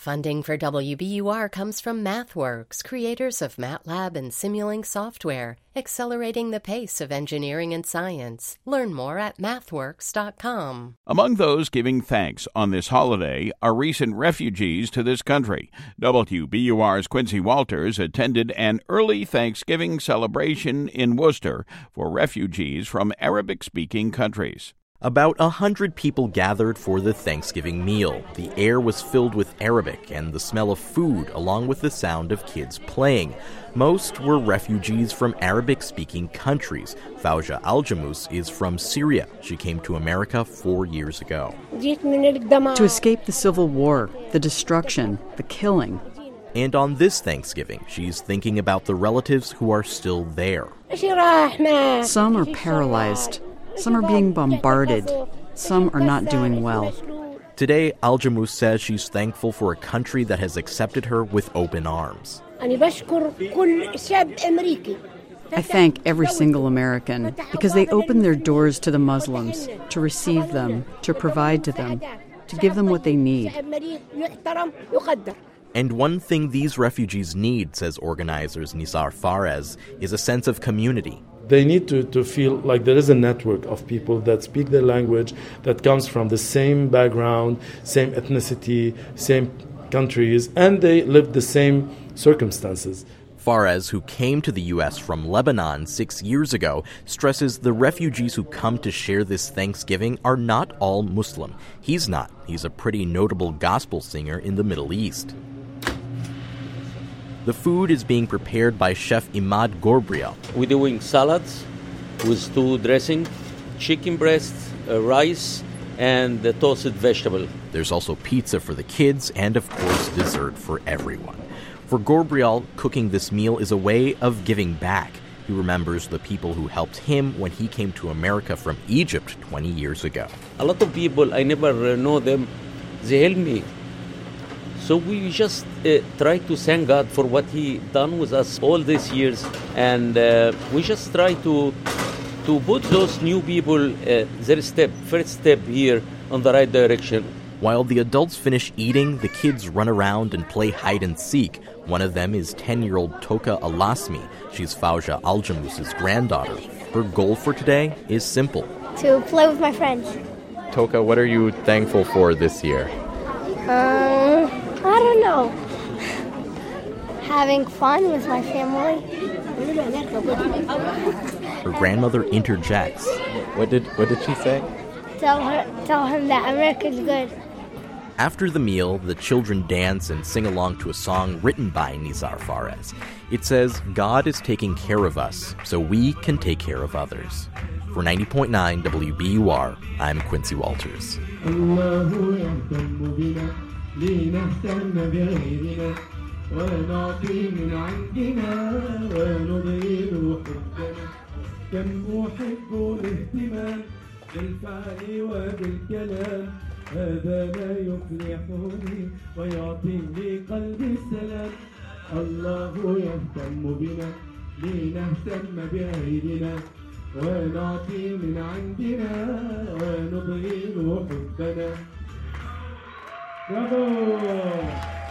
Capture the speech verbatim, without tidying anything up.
Funding for W B U R comes from MathWorks, creators of MATLAB and Simulink software, accelerating the pace of engineering and science. Learn more at mathworks dot com. Among those giving thanks on this holiday are recent refugees to this country. W B U R's Quincy Walters attended an early Thanksgiving celebration in Worcester for refugees from Arabic-speaking countries. About a hundred people gathered for the Thanksgiving meal. The air was filled with Arabic and the smell of food, along with the sound of kids playing. Most were refugees from Arabic-speaking countries. Fauja Aljamus is from Syria. She came to America four years ago. To escape the civil war, the destruction, the killing. And on this Thanksgiving, she's thinking about the relatives who are still there. Some are paralyzed. Some are being bombarded. Some are not doing well. Today, Aljamus says she's thankful for a country that has accepted her with open arms. I thank every single American because they opened their doors to the Muslims, to receive them, to provide to them, to give them what they need. And one thing these refugees need, says organizers Nisar Fares, is a sense of community. They need to, to feel like there is a network of people that speak their language, that comes from the same background, same ethnicity, same countries, and they live the same circumstances. Fares, who came to the U S from Lebanon six years ago, stresses the refugees who come to share this Thanksgiving are not all Muslim. He's not. He's a pretty notable gospel singer in the Middle East. The food is being prepared by Chef Imad Gorbrial. We're doing salads with stew dressing, chicken breast, uh, rice, and the toasted vegetable. There's also pizza for the kids and, of course, dessert for everyone. For Gorbrial, cooking this meal is a way of giving back. He remembers the people who helped him when he came to America from Egypt twenty years ago. A lot of people, I never uh, know them, they help me. So we just uh, try to thank God for what He done with us all these years, and uh, we just try to to put those new people uh, their step, first step here on the right direction. While the adults finish eating, the kids run around and play hide and seek. One of them is ten-year-old Toka Alasmi. She's Fauja Aljamus' granddaughter. Her goal for today is simple: to play with my friends. Toka, what are you thankful for this year? Um, I don't know. Having fun with my family. Her grandmother interjects. What did what did she say? Tell her, tell him that America's good. After the meal, the children dance and sing along to a song written by Nisar Fares. It says, "God is taking care of us, so we can take care of others." For ninety point nine W B U R, I'm Quincy Walters. هذا ما يفرحني ويعطيني قلبي السلام الله يهتم بنا لنهتم بغيرنا ونعطي من عندنا ونظهر حبنا برافو